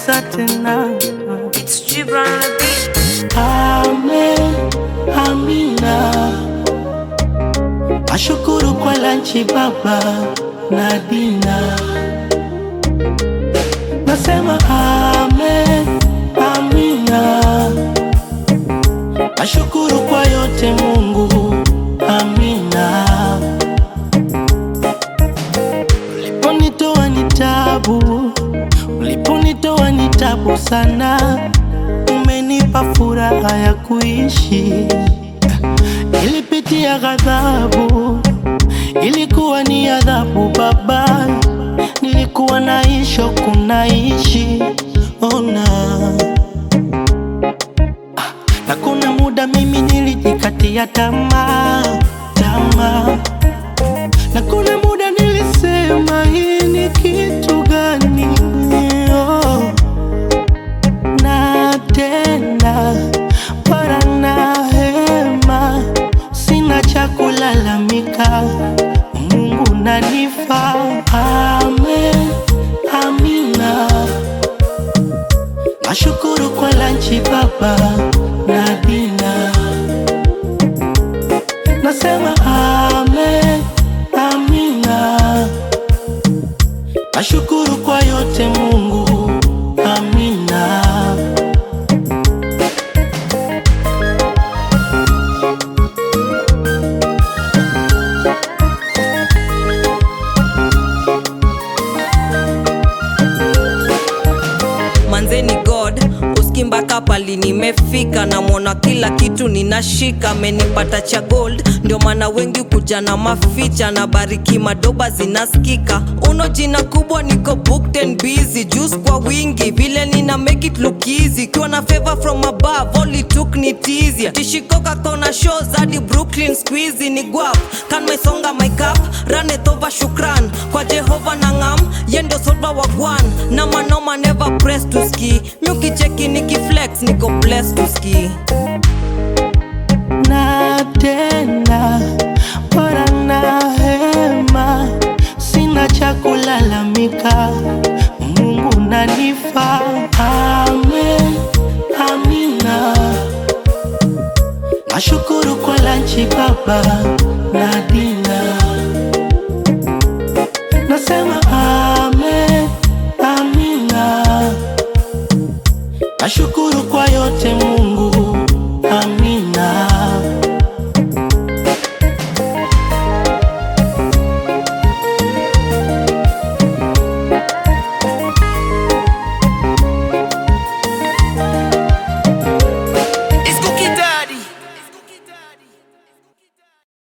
kabisa tena. It's Gibran on the beat. Amen, amina. Nashukuru kwa lanchi baba na dina. Nasema amen, amina. Nashukuru kwa yote Mungu, amina. Uliponitoa ni tabu, uliponitoa ni tabu sana. Umenipa furaha ya kuishi. Nilipitia ghadhabu, ilikuwa ni adhabu baba. Nilikuwa naishi kunaishi, ona. Na kuna muda mimi nilijikatia tamaa. Na kuna muda nilisema hii ni kitu gani? Oh. Na tena para na hema, sina cha kulalamika, Mungu nanifa. Amen, amina. Nashukuru kwa lanchi baba na dina. Nasema amen, amina. Nashukuru kwa yote Mungu, amina. Manzeni God, uskimbaka pali nimefika. Na mwona kila kitu ninashika. Menipata cha gold, ndio maana wengi kuja na maficha. Na bariki madoba zinaskika. Uno jina kubwa niko booked and busy. Juice kwa wingi, vile nina make it look easy. Kiwa na favor from above, all it took ni teasy. Tishikoka kona shows hadi Brooklyn squeezy. Ni guap, kan mesonga my cup. Run it over shukran, kwa Jehova na ngam. Yendo solva wagwan, na manoma never press to ski. Myuki cheki niki flex, niko blessed to ski. Na tena para na hema, sina cha kulalamika, Mungu nanifa. Amen, amina. Nashukuru kwa lanchi baba na dina.